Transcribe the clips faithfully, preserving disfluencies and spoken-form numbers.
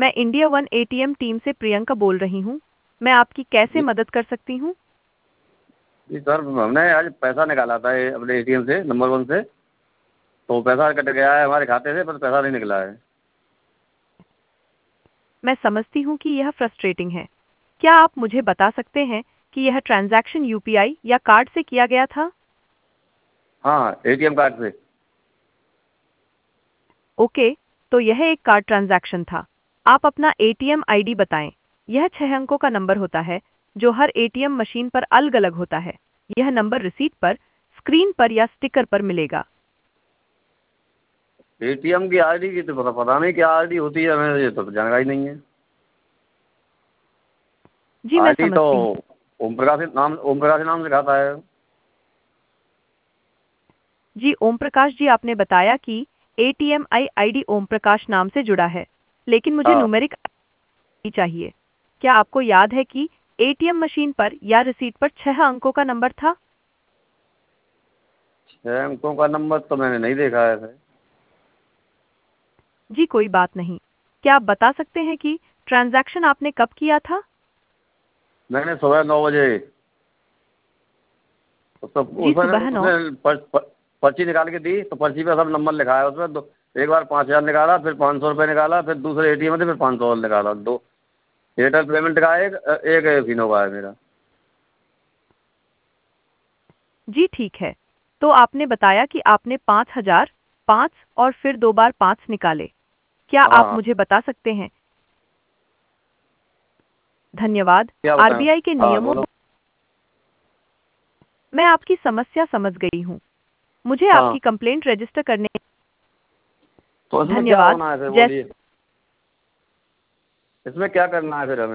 मैं India one ATM team से प्रियंका बोल रही हूँ। मैं आपकी कैसे जी मदद कर सकती हूँ? जी सर, हमने आज पैसा निकाला था ये अपने एटीएम से, नंबर वन से। तो पैसा कट गया है हमारे खाते से, पर पैसा नहीं निकला है। मैं समझती हूँ कि यह फ्रस्ट्रेटिंग है। क्या आप मुझे बता सकते हैं कि यह ट्रांजैक्शन यूपीआई या कार्ड से किया गया था? हाँ, एटीएम कार्ड से। ओके, तो यह एक कार्ड ट्रांजैक्शन था। आप अपना एटीएम आईडी बताएं। यह छह अंकों का नंबर होता है जो हर एटीएम मशीन पर अलग-अलग होता है। यह नंबर रिसीट पर, स्क्रीन पर या स्टिकर पर मिलेगा। एटीएम की आईडी की तो पता पता नहीं क्या आईडी होती है, हमें ये तो जानकारी नहीं है। जी, मैं आईडी तो समझती हूँ। ओम प्रकाश नाम ओम प्रकाश नाम लिखाता है। जी ओम प्रकाश जी, आपने बताया कि ATM I ID Om Prakash नाम से जुड़ा है, लेकिन मुझे हाँ, न्यूमेरिक आईडी चाहिए। क्या आपको याद है कि एटीएम मशीन पर या रिसीट पर छह अंकों का नंबर था? छह अंकों का नंबर तो मैंने नहीं देखा है सर। जी कोई बात नहीं। क्या आप बता सकते हैं कि ट्रांजैक्शन आपने कब किया था? मैंने सुबह नौ बजे। उसको जी उसमें सुबह नौ। उसने पर, पर, पर्ची निकाल के दी, तो पर्ची पे सब नंबर लिखा है उसमें। दो एक बार पाँच हज़ार निकाला, फिर पाँच सौ रुपये निकाला, फिर दूसरे एटीएम से फिर पाँच सौ और निकाला। दो एयरटेल पेमेंट का एक एक फिनो का है मेरा। जी ठीक है। तो आपने बताया कि आपने पाँच हजार, पाँच और फिर दो बार पाँच निकाले। क्या हाँ आप हाँ, मुझे बता सकते हैं? धन्यवाद। क्या बताएं। आरबीआई के हाँ नियमों। बोलो। मैं आपकी समस्या समझ गई हूँ। मुझे हाँ, आपकी कंप्लेंट रजिस्टर करने। तो इसमें क्या धन्यवाद। होना है फिर जैसे बोलिए। इसमें क्या करना है फिर हमें।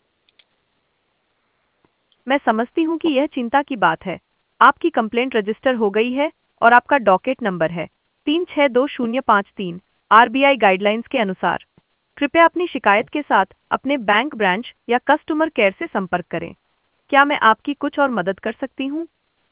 मैं समझती हूँ कि यह चिंता की बात है। आपकी कंप्लेंट रजिस्टर हो गई है और आपका डॉकेट नंबर है तीन छः दो शून्य पाँच तीन। आरबीआई गाइडलाइंस के अनुसार कृपया अपनी शिकायत के साथ अपने बैंक ब्रांच या कस्टमर केयर से संपर्क करें। क्या मैं आपकी कुछ और मदद कर सकती हूँ?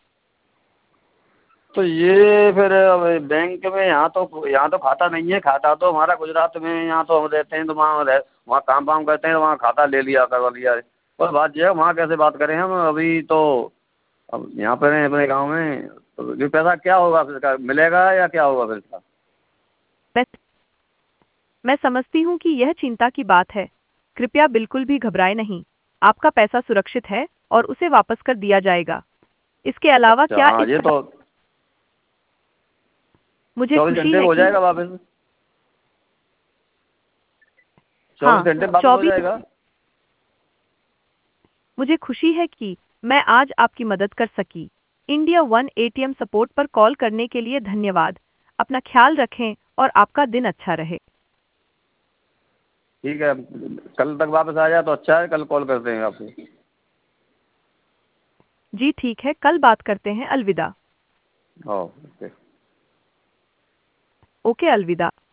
तो ये फिर अब बैंक में, यहाँ तो यहाँ तो खाता नहीं है। खाता तो हमारा गुजरात में है। यहाँ तो हम रहते हैं, तो वहाँ रह वहाँ काम वाम करते हैं, तो वहाँ खाता ले लिया करवा लिया है। पर बात ये है, वहाँ कैसे बात करें हम अभी तो। अब यहाँ पर हैं अपने गाँव में, तो ये पैसा क्या होगा फिर इसका, मिलेगा या क्या होगा फिर इसका। मैं मैं समझती हूँ कि यह चिंता की बात है। कृपया बिल्कुल भी घबराएं नहीं। आपका पैसा सुरक्षित है और उसे वापस कर दिया जाएगा। इसके अलावा अच्छा, क्या हाँ इस ये अदा- तो मुझे चौबीस खुशी घंटे में है हो कि जाएगा वापस। चौबीस हाँ, घंटे में वापस हो चौबीस जाएगा। मुझे खुशी है कि मैं आज आपकी मदद कर सकी। इंडिया वन एटीएम सपोर्ट पर कॉल करने के लिए धन्यवाद। अपना ख्याल रखें और आपका दिन अच्छा रहे। ठीक है, कल तक वापस आ जाए तो अच्छा है। कल कॉल करते हैं आपको। जी ठीक है, कल बात करते हैं। अलविदा। हाँ, ओके। ओके, अलविदा।